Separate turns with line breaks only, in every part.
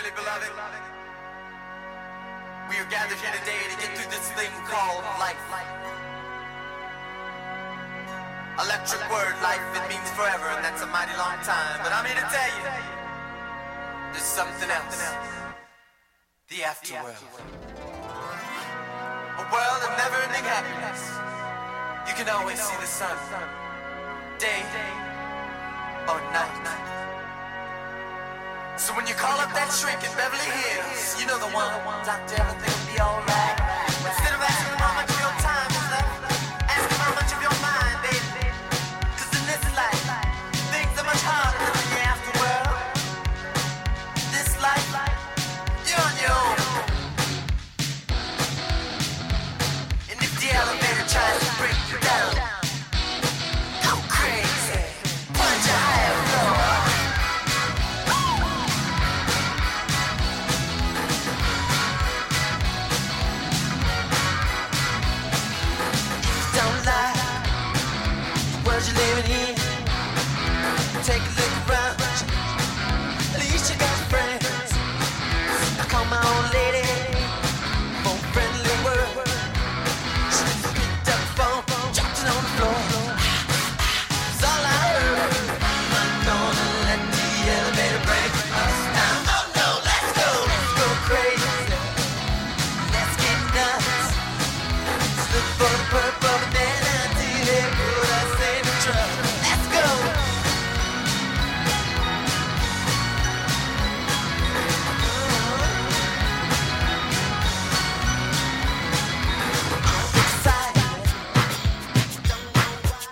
dearly beloved, we are gathered here today to get through this thing called life. Electric word, life, it means forever, and that's a mighty long time. But I'm here to tell you, there's something else. The afterworld. A world of never-ending happiness. You can always see the sun, day or night. So when you call up that shrink in Beverly Hills, you know the one, doctor, everything will be alright. Instead of asking him how much of your time is left, ask him how much of your mind, baby. Cause in this life, things are much harder than in the afterworld. This life, you're on your own. And if the elevator tries to break you down, go crazy, punch a higher floor. You're living in. Take a look around. At least you got friends. I call my old lady for a friendly word. She picked up the phone, dropped it on the floor. It's all I heard. I'm gonna let the elevator break us down. Oh no, let's go crazy. Let's get nuts. Let's look for the purple banana till they put us in the truck. Let's go. I'm excited. Don't know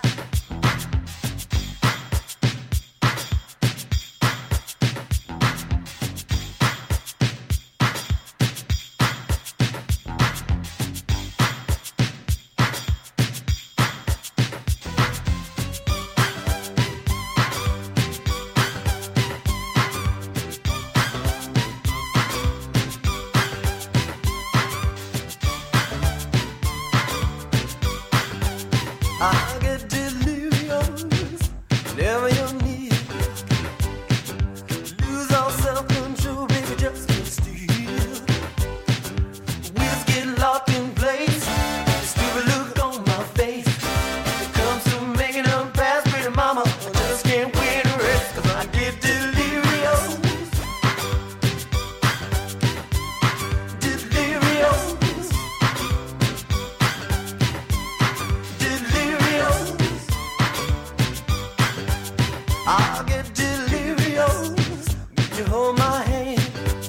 I get delirious whenever you're near. Lose all self-control, baby, just get still. Wheels get locked in place. Stupid look on my face. It comes to making up past, pretty mama, I just can't wait to rest. Cause I get delirious. Delirious. I'll get delirious when you hold my hand.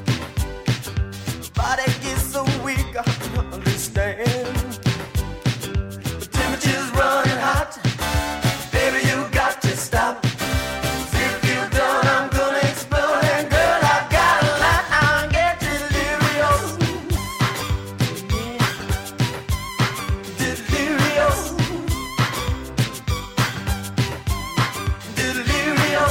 Body gets so weak, I don't understand. The temperature's running hot. Baby, you got to stop. 'Cause if you're done, I'm gonna explode. And girl, I got a lot. I'll get delirious. Yeah. Delirious. Delirious.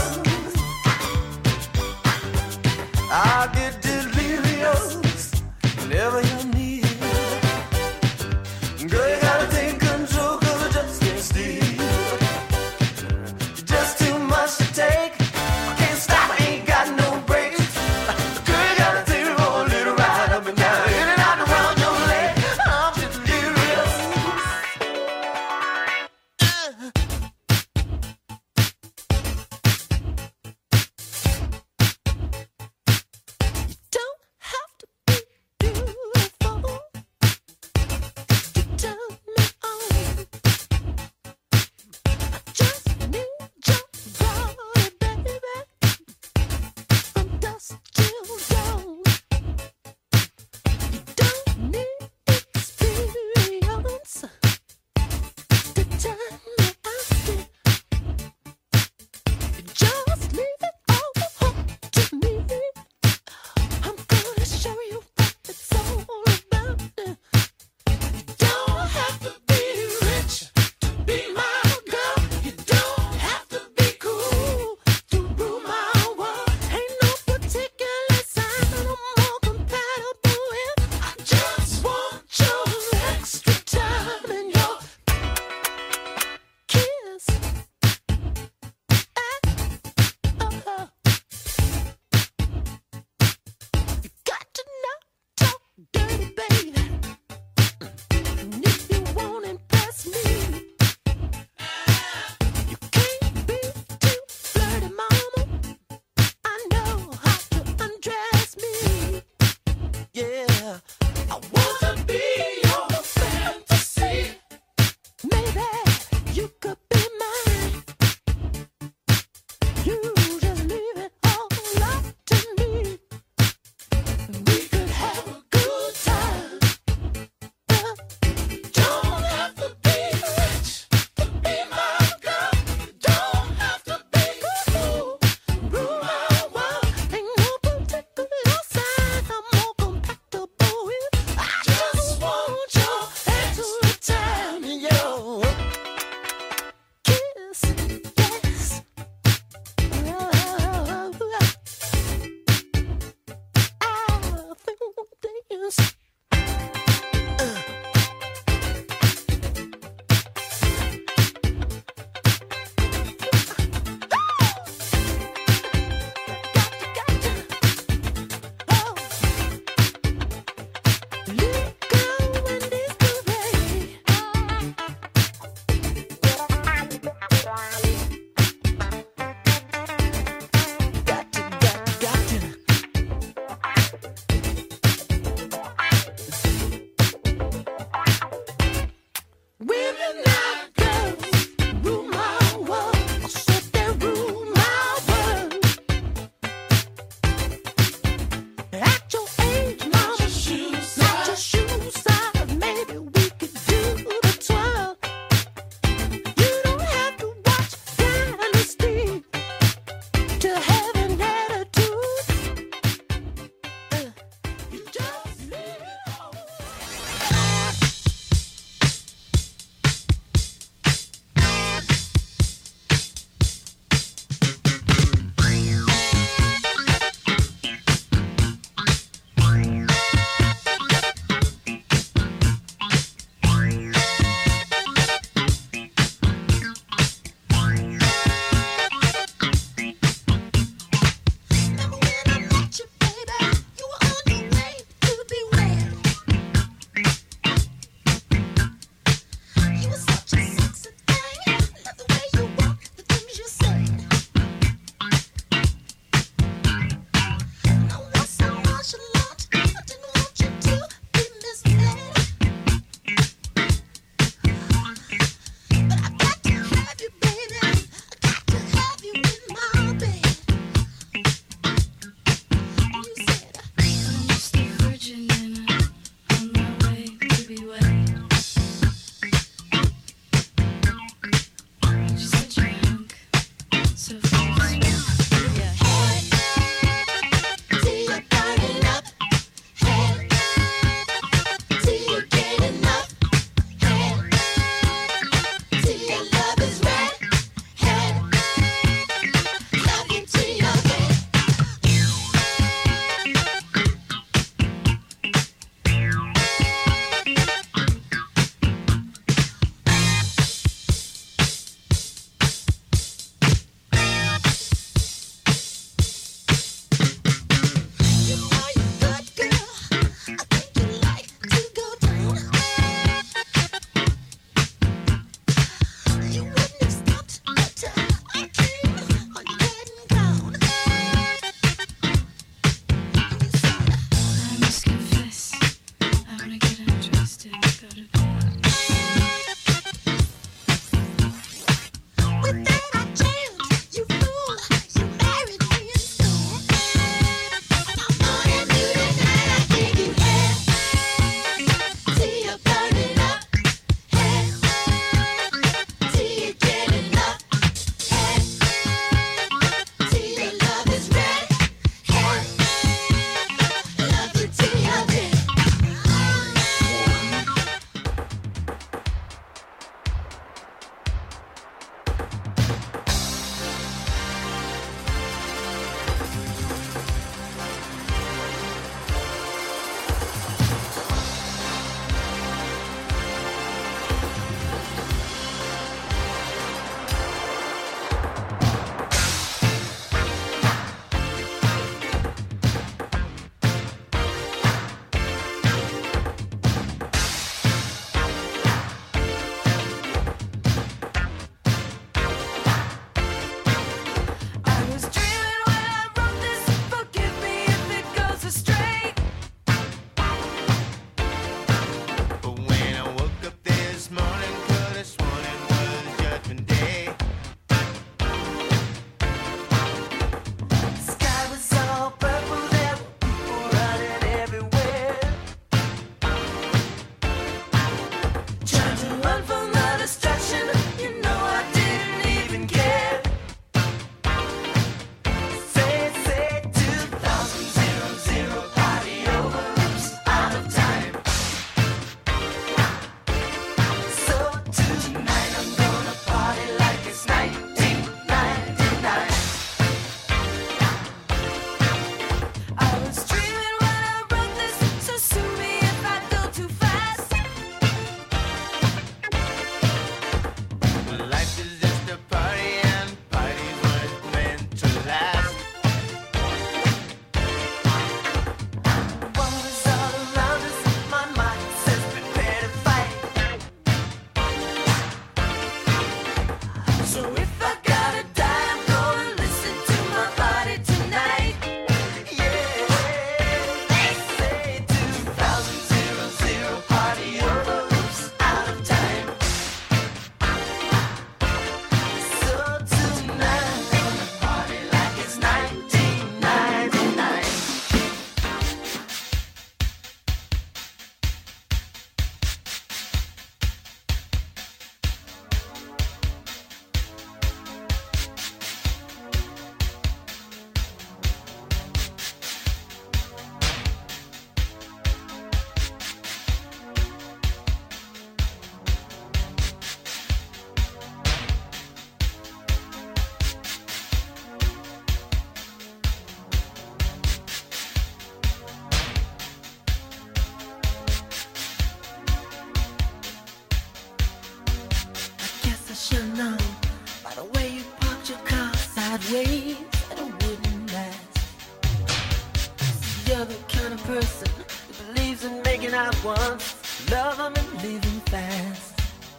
sideways and it wouldn't last. You're the kind of person who believes in making out once, love them and leaving fast.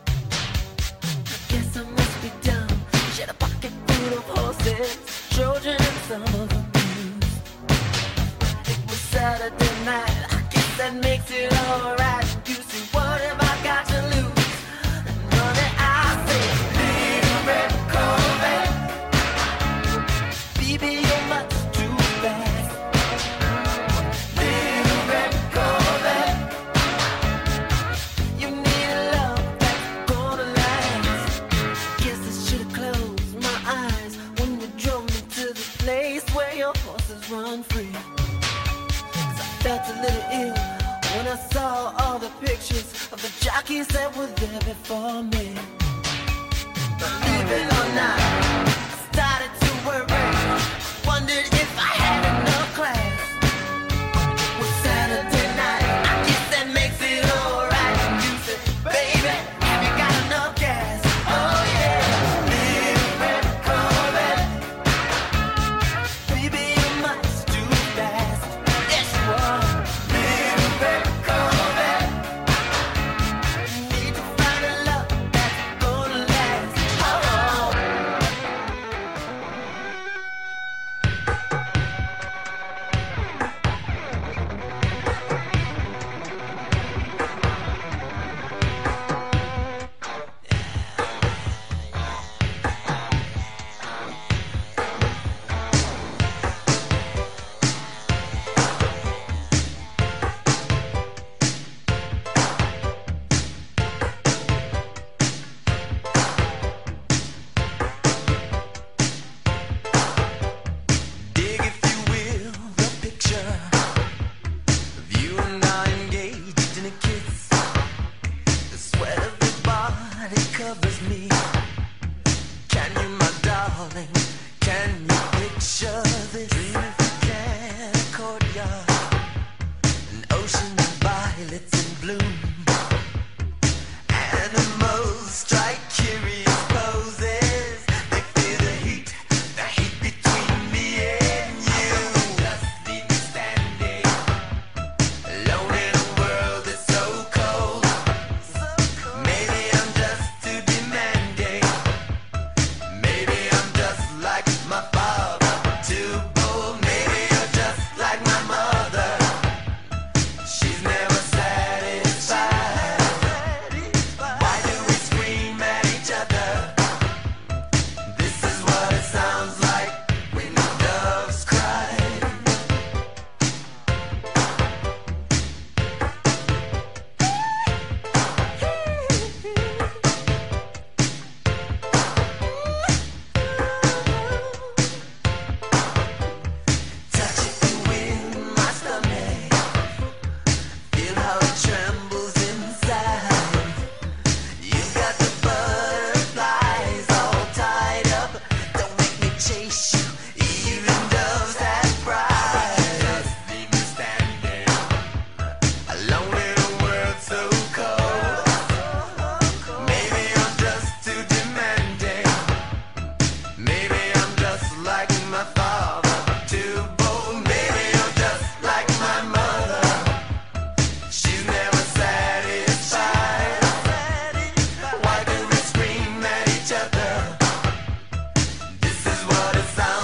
I guess I must be dumb. She had a pocket full of horses, children and some of the blues. It was Saturday night, I guess that makes it alright. You see, what have I got to lose? And money, I say, little red Corvette. Baby, you're much too fast. Little red Corvette. You need a love that's gonna last. Guess I should've closed my eyes when you drove me to the place where your horses run free. 'Cause I felt a little ill when I saw all the pictures of the jockeys that were there before me. Believe it or not, I started to worry. Wondered if I had enough class. Well, Saturday night, I guess that makes it alright. You said, baby, have you got enough gas? Oh yeah, little red Corvette. Baby, you're much too fast. Yes, you are. Little red Corvette. Need to find a love that's gonna last. Oh. Dig, if you will, the picture of you and I engaged in a kiss. The sweat of your body covers me. Can you, my darling, can you picture this? Dream if you can, a courtyard, an ocean of violets in bloom. Animals strike curious poses. They feel the heat between me and you. Just leave me standing alone in a world that's so cold. Maybe I'm just too demanding. Maybe I'm just like my father, too bold. Maybe you're just like my mother. She's never satisfied. Why do we scream at each other? This is what it sounds like when the doves cry. Touch it in my stomach. Feel how it trembles inside. You've got the butterflies all tied up. Don't make me chase you. Even doves have pride. Just leave me standing alone in a world so cold. Maybe I'm just too demanding. Maybe I'm just like my father, too bold. Maybe I'm just like my mother. She's never satisfied. Why do we scream at each other? This is what it sounds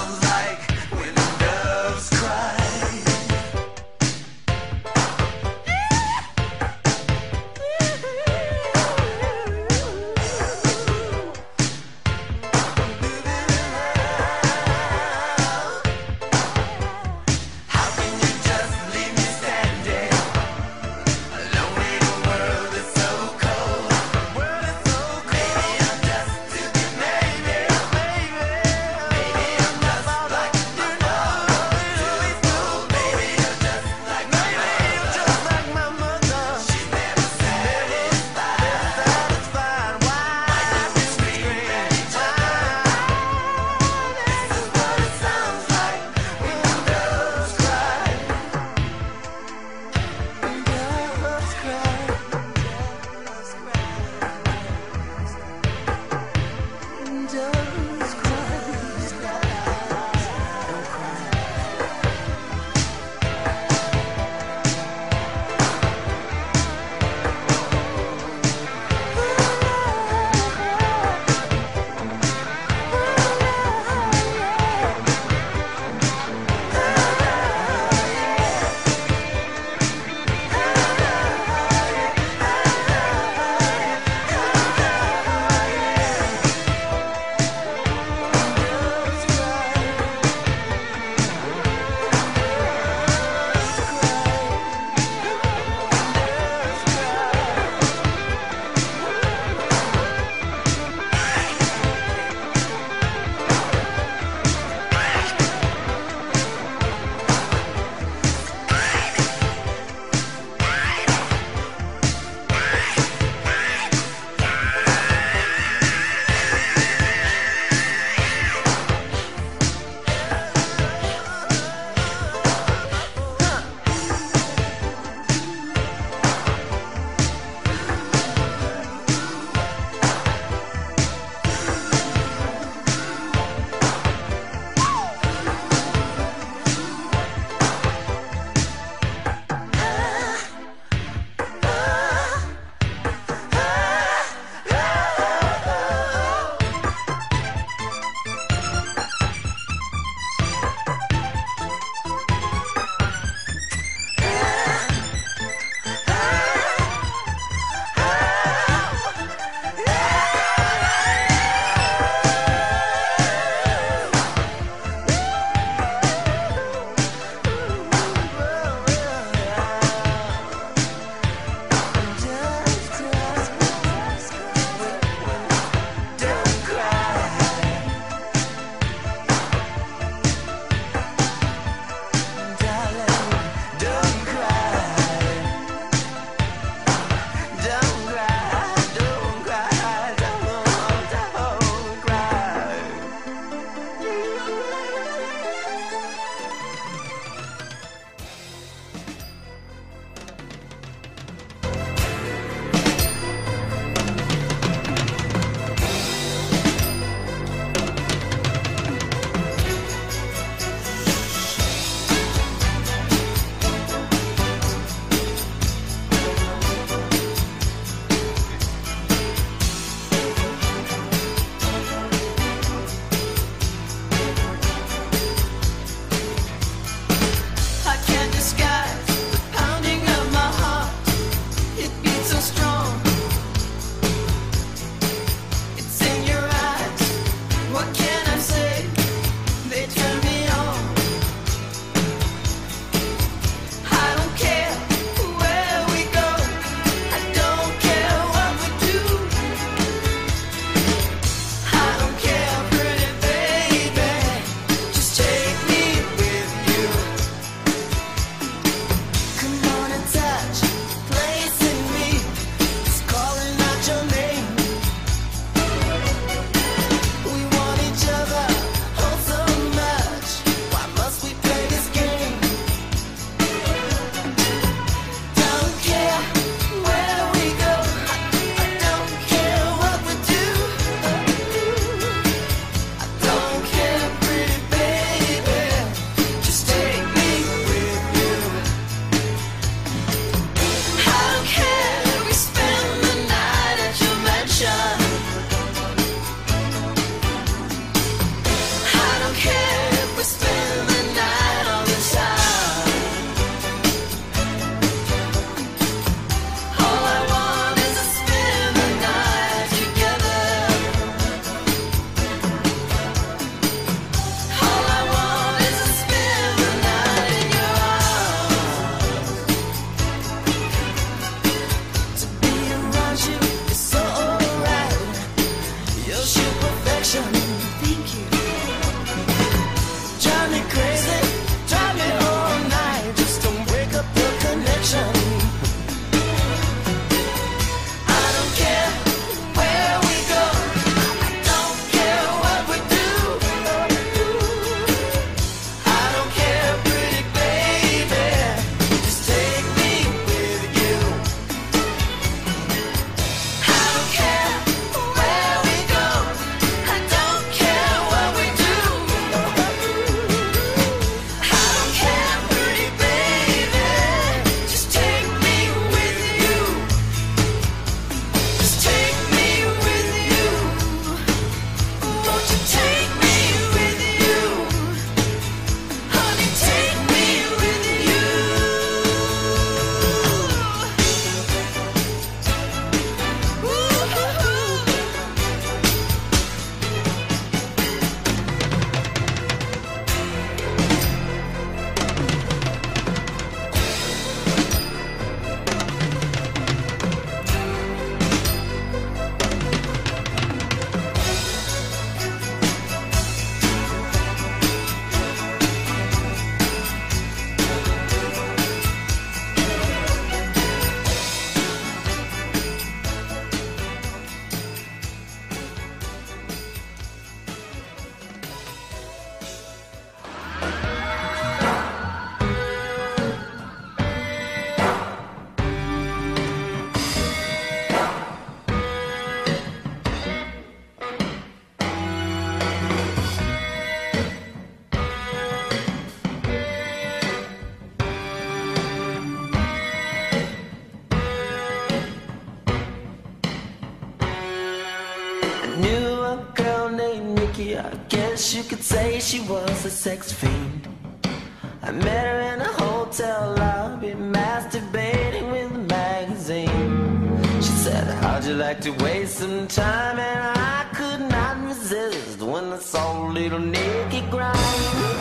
I guess you could say she was a sex fiend. I met her in a hotel lobby, masturbating with a magazine. She said, how'd you like to waste some time? And I could not resist when I saw a little Nikki grind.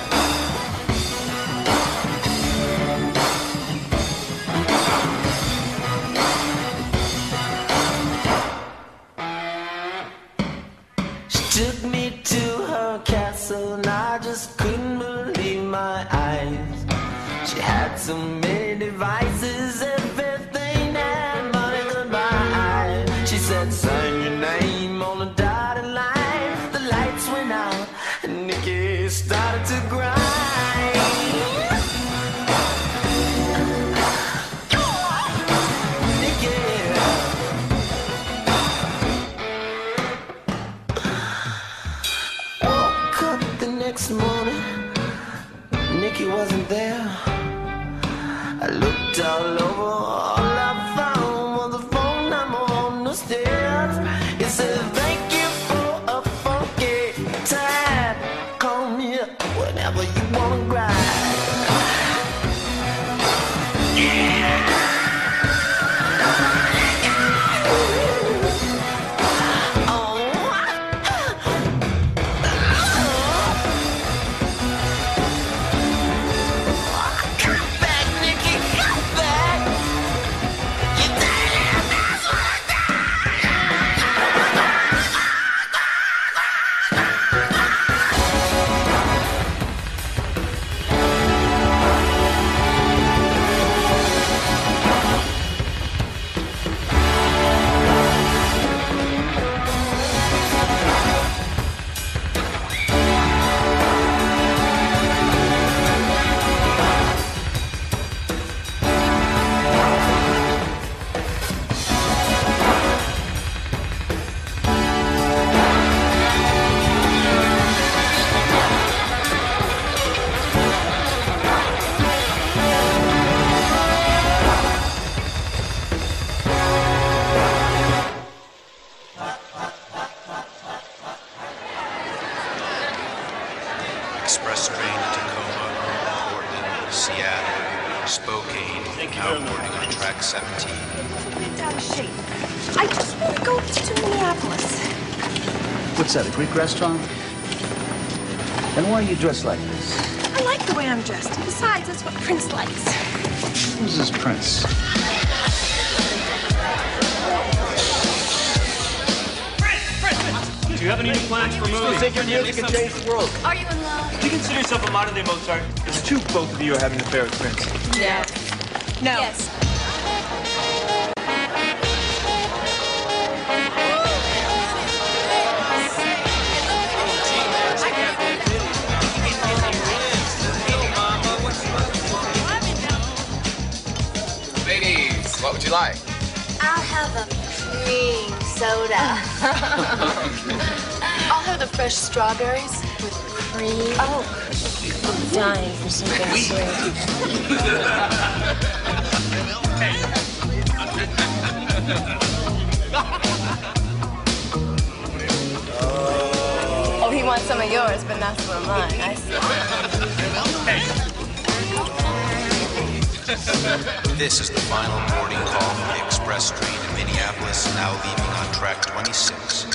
Took me to her castle and I just couldn't believe my eyes. She had so many devices, everything that money could buy. She said, sign your name on the dotted line. The lights went out and Nikki started to grind. Next morning, Nikki wasn't there. I looked all over, all I found was the phone number on the stairs. It said, thank you for a funky time. Call me up whenever you wanna grind. Yeah.
Express train to Tacoma, Portland, Seattle, Spokane, now boarding on track 17.
I'm out of shape. I just want to go to Minneapolis.
What's that, a Greek restaurant? Then why are you dressed like this?
I like the way I'm dressed. Besides, that's what Prince likes.
Who's this Prince?
Do you have any new plans for movies?
Think your music can change the world.
Are you in love?
Do you consider yourself a modern-day Mozart? It's true both of you are having an affair with Prince.
No. No. Yes.
Ladies, what would you like?
I'll have a cream soda.
I'll have the fresh strawberries with cream.
Oh, I'm dying for something sweet.
Oh, he wants some of yours, but not some of mine. I see.
This is the final boarding call for the express train to Minneapolis, now leaving on track 26.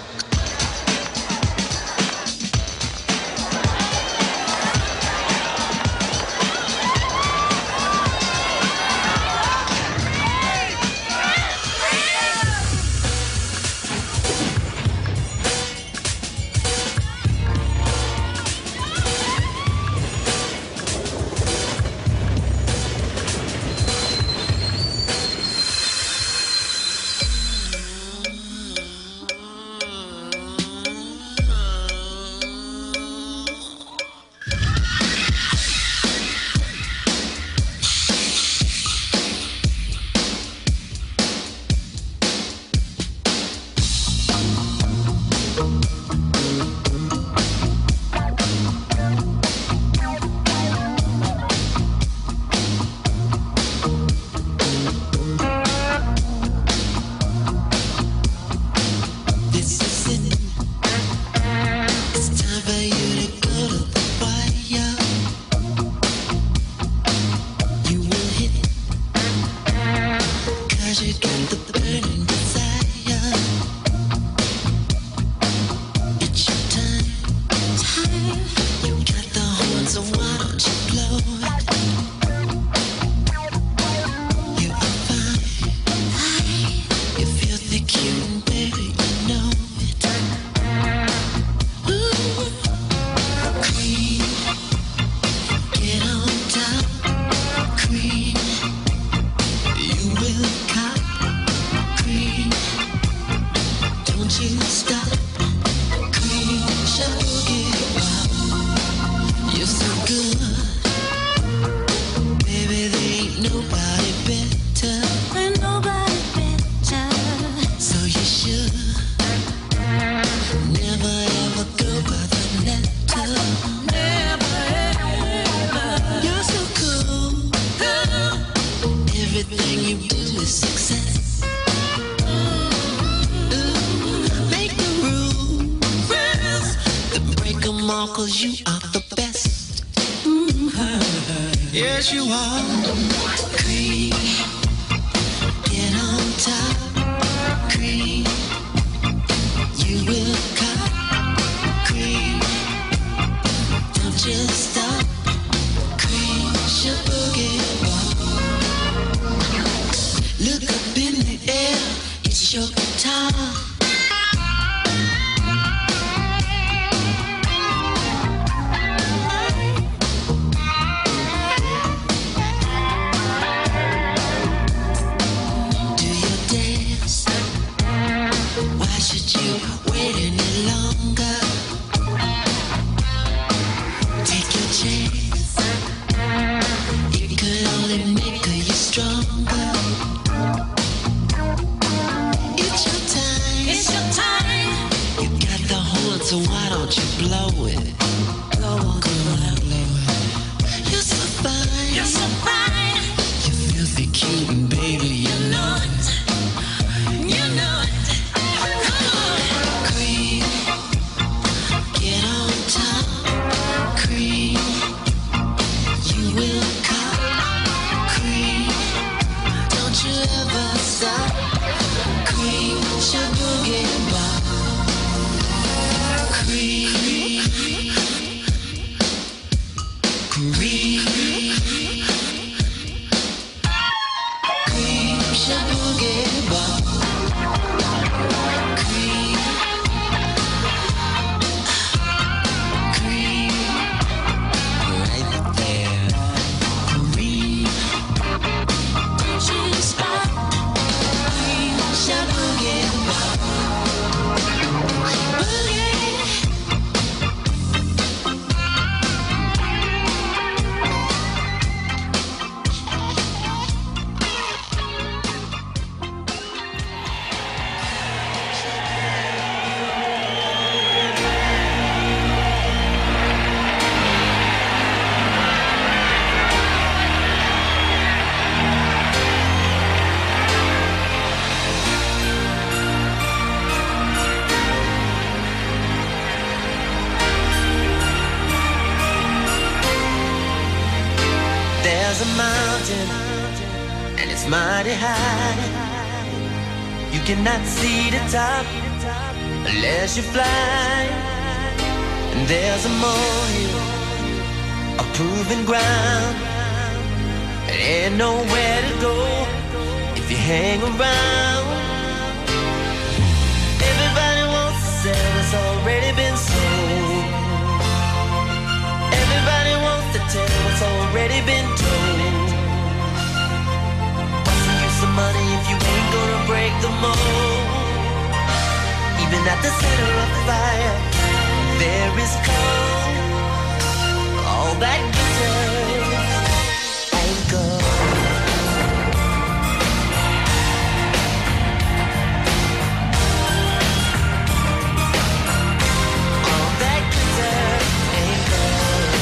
so why don't you blow it? You are fine. You feel the cute, baby, you know it. Ooh, cream, get on top, cream. You will cop, cream. Don't you stop, cream. Sugar, wow, you're so good, baby. There ain't nobody better. Ain't nobody better. So you should never ever go by the letter. Never ever. You're so cool. Everything you do is success. Make the rules, then break 'em all 'cause you are the best. Yes, you are. Cream, get on top. Cream, you will cop. Cream, don't just stop. Cream, should boogie walk. Look up in the air, it's your guitar. Do your dance. Why should you wait any longer? Take your chance. It could only make you stronger. It's your time. It's your time. You got the horn, so why don't you blow it? Blow on, come on, blow it. You're so fine. You're so fine. You filthy cute, and baby, you know it. You know it. Come on. Cream, get on top. Cream, you will cop. Cream, don't you ever stop. Cream, sugar, get bop. Cream, cream, cream, sugar, get bop. Cream, cream, right there. Cream, don't you stop. Cream, sugar, get bop. Boogie. There's a mountain, and it's mighty high. You cannot see the top unless you fly. And there's a molehill, a proven ground. There ain't nowhere to go if you hang around. Everybody wants to sell what's already been sold. Everybody wants to tell what's already been told. What's the use of money if you ain't gonna break the mold? Even at the center of the fire, there is cold. All that glitters ain't gold. All that glitters ain't gold.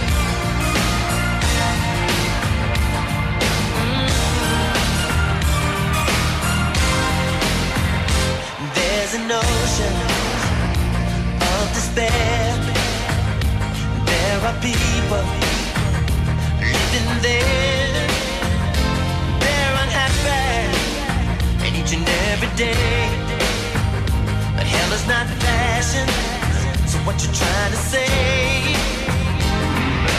There's an ocean of despair. There are people living there. They're unhappy, and each and every day. But hell is not fashion, so what you trying to say?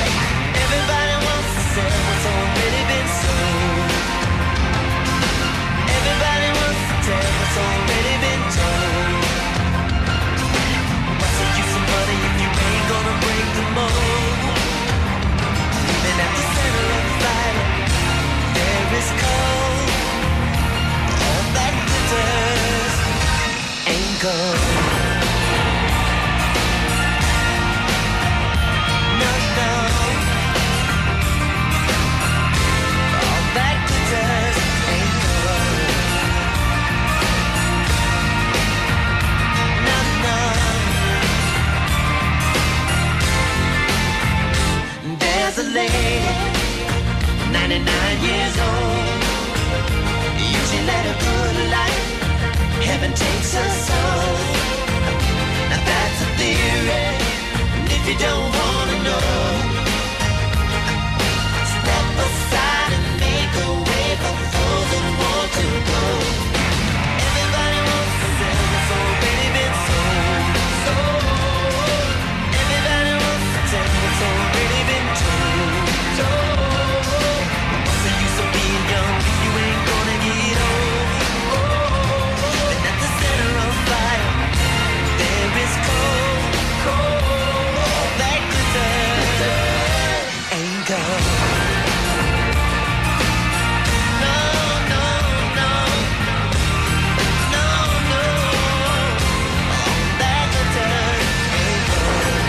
99 years old. Usually led a good life. Heaven takes a soul. Now that's a theory. And if you don't wanna know, step aside and make a way for those who want to go. Everybody wants to sell what's already been sold. Everybody wants to tell what's already been told. What's the use of being young if you ain't gonna get old? And at the center of fire, there is cold, cold. That glitter ain't gold. No, no, no, no, no. That glitter ain't gold.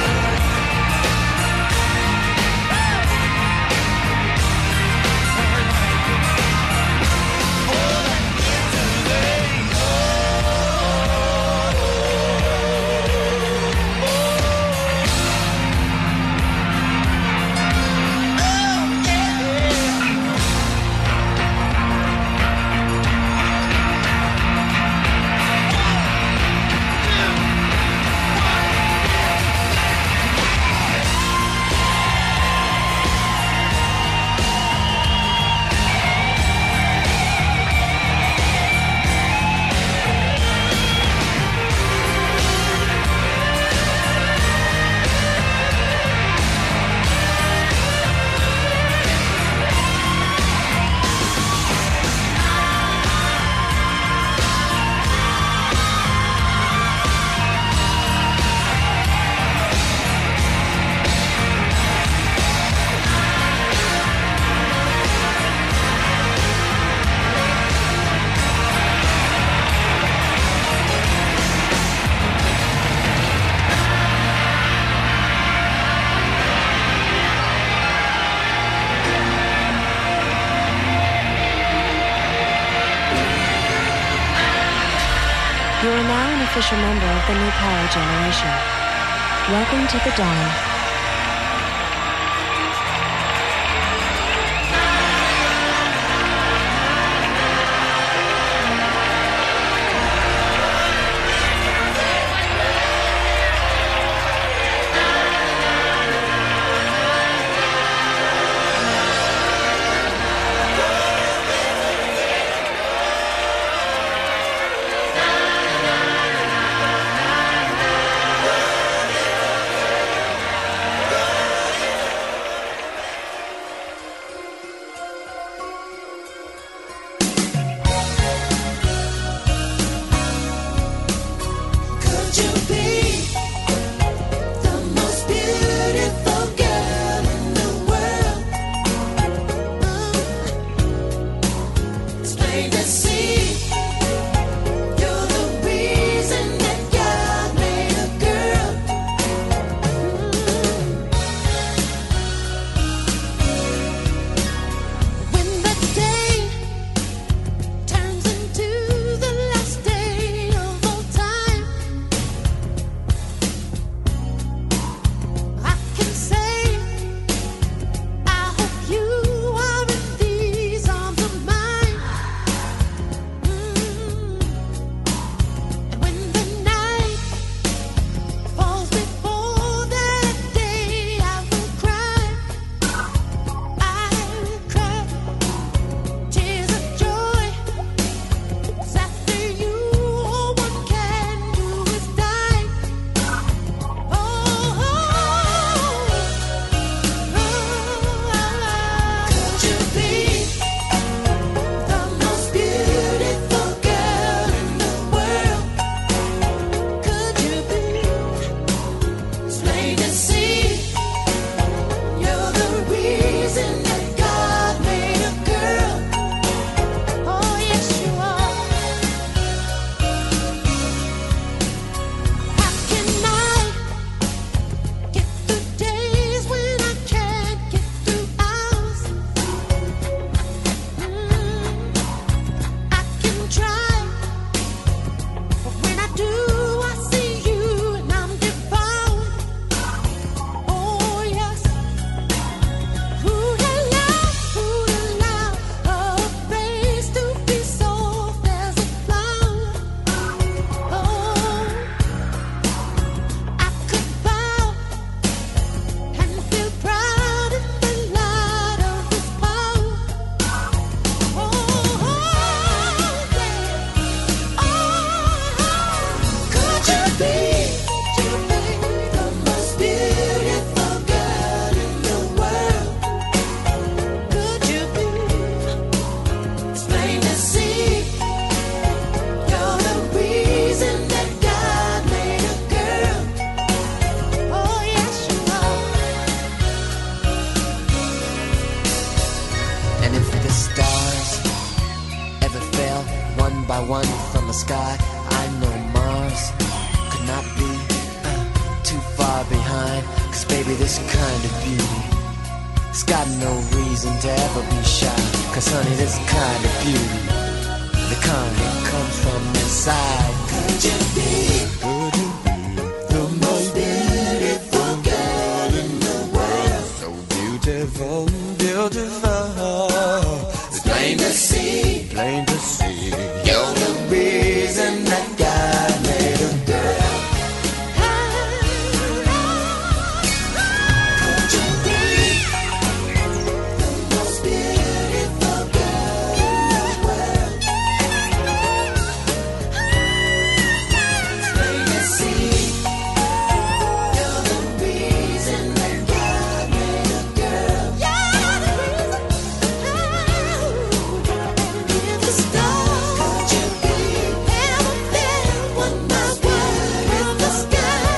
You are now an official member of the New Power Generation. Welcome to the dawn.
fly one from the sky. I know Mars could not be too far behind. Cause baby, this kind of beauty, it's got no reason to ever be shy. Cause honey, this kind of beauty, the kind that comes from inside. Could you be the most beautiful girl in the world? So beautiful, beautiful. It's plain to see, plain to see. You're the reason that God made a girl. Could you be the most beautiful girl in the world? It's plain to see. You're the reason that God made a girl. You're the reason. The stars. Could you be ever feel what my world in the sky?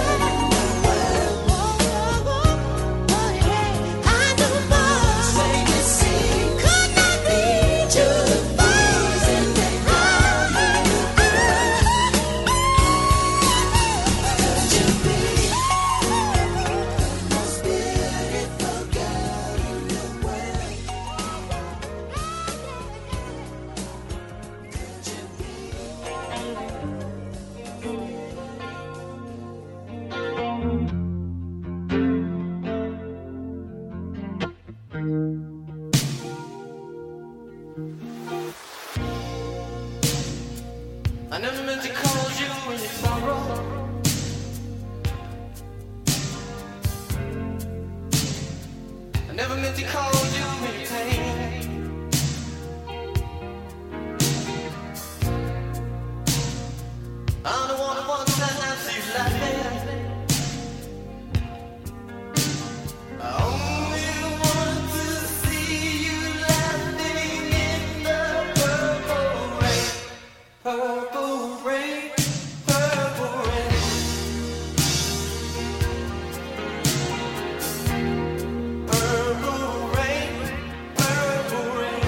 I know Mars. Plain to see. Could not be too reason that God made a girl. Could you be the most beautiful girl in the world? Could you be? I never meant to call you in your sorrow. I never meant to call you in your pain. I'm the one who wants that answer you laughing. I only want to see you laughing in the purple rain. Purple rain, purple rain. Purple rain, purple rain.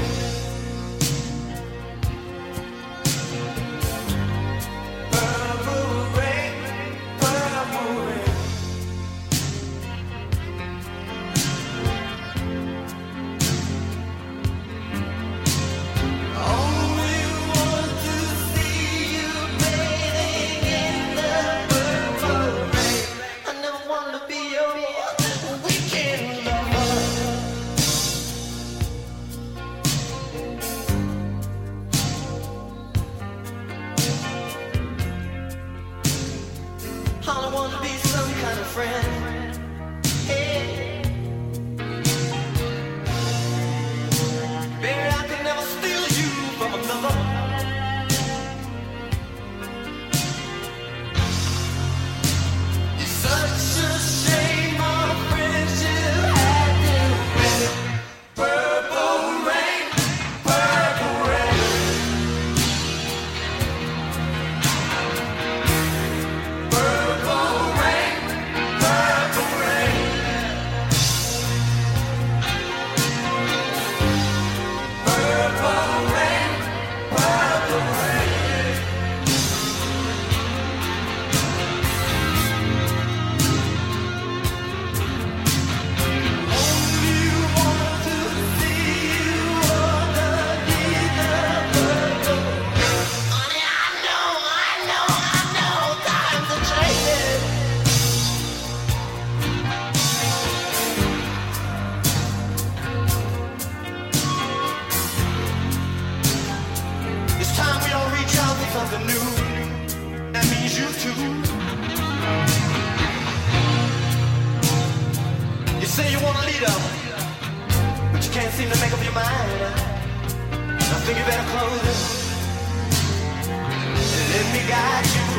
Purple rain, purple rain. Only want to see you bathing in the purple rain. I never want to be your weekend lover. I don't want to be some kind of friend. Hey. Baby, I can never steal you from another. It's such a shame our friendship had to end. Purple rain, purple rain. Purple rain, purple rain. Purple rain, purple rain. Only want to see you underneath the purple rain. Honey, I know, times are changing. It's time we all reach out for something new. That means you too. You say you want a leader, but you can't seem to make up your mind. I think you better close it and let me guide you